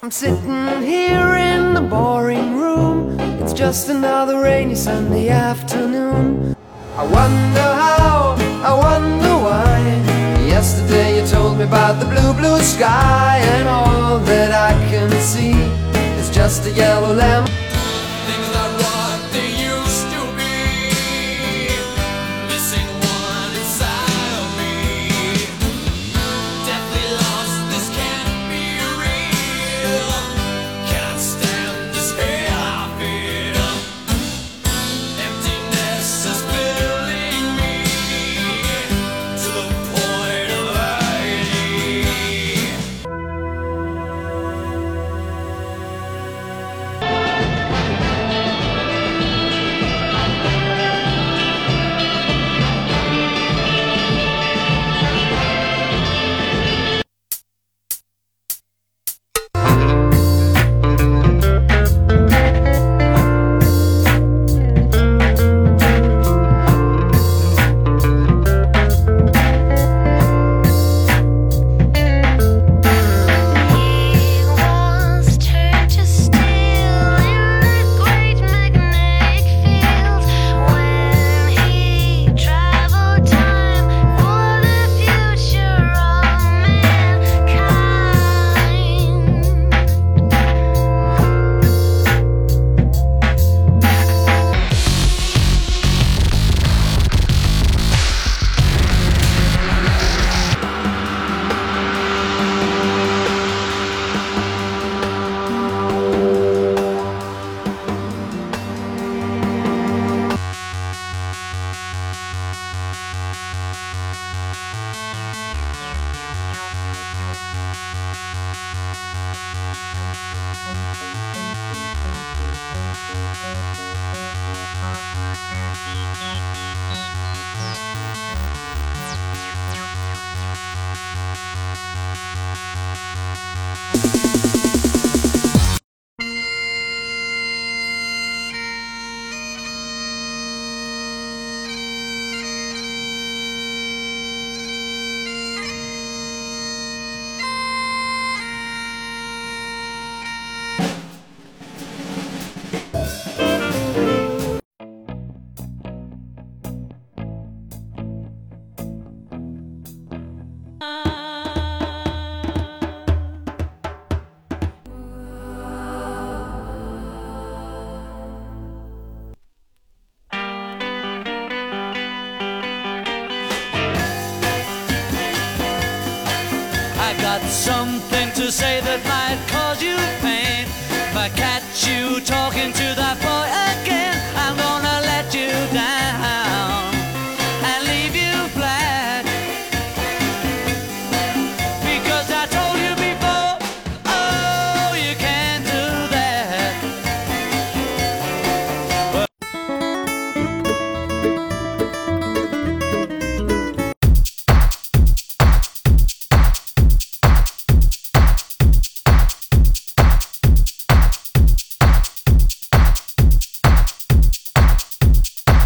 I'm sitting here in the boring room. It's just another rainy Sunday afternoon. I wonder how, I wonder why. Yesterday you told me about the blue, blue sky, and all that I can see is just a yellow lamp. Things are what they used to be. Missing one inside of me. Deathly lost, this can't be real. Can't stand this hell I feel. Emptiness is filling me to the point of agony. He was turned to steel in that great magnetic field when he traveled time for the future of I got something to say that might cause